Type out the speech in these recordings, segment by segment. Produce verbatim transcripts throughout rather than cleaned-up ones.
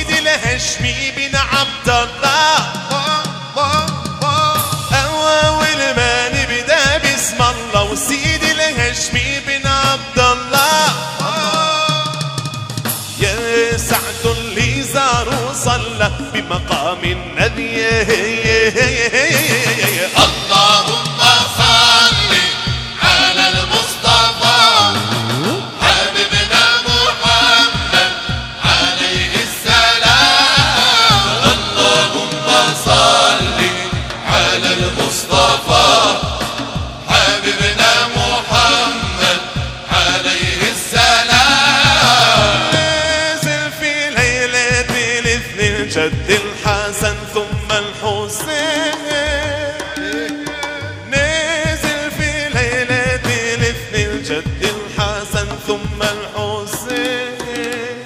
سيدي الهاشمي بن عبد الله أول ما نبدأ باسم الله وسيدي الهاشمي بن عبد الله يا سعد اللي زار وصلى بمقام النبي اللهم صل على المصطفى حبيبنا محمد عليه السلام. اللهم صل على المصطفى حبيبنا محمد عليه السلام. نازل في ليلة الاثنين جد الحسن ثم الحسين نازل في ليلة الاثنين جد الحسن ثم الحسين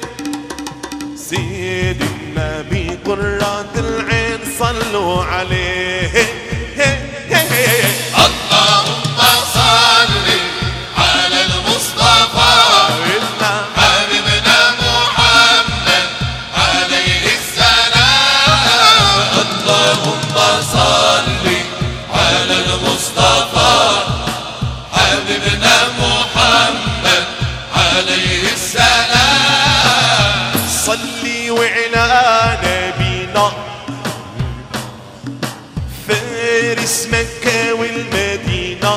سيد النبي قرة العين صلوا عليه. اللهم صل على المصطفى حبيبنا محمد عليه السلام. اللهم صل على المصطفى حبيبنا محمد عليه السلام. صلي وعلى نبينا فارس مكة والمدينة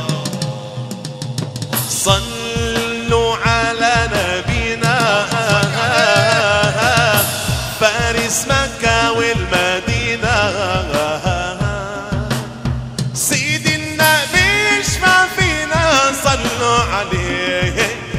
صلوا على نبينا فارس مكة والمدينة سيدي النبي اشفع فينا صلوا عليه.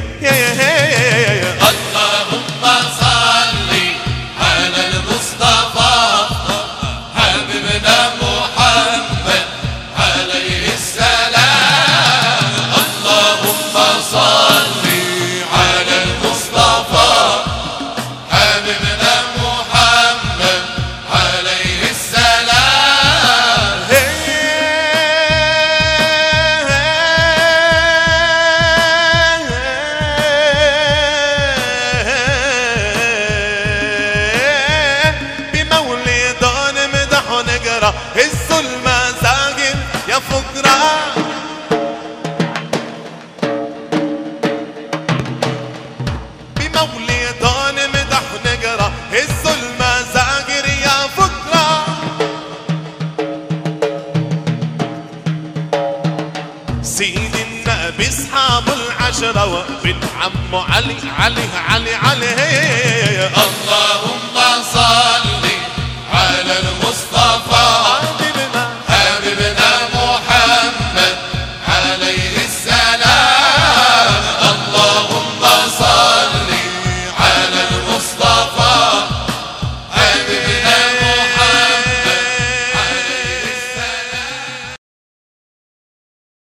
اللهم صل على المصطفى حبيبنا محمد عليه السلام. اللهم صل على المصطفى حبيبنا محمد عليه السلام. بمولد نمدح ونقرا الظلم ساقل يا فقراء بمولد نمدح ونقرا الظلم ساقل يا فقراء سيد النبي اصحاب العشرة وابن عمه علي علي علي علي. اللهم صل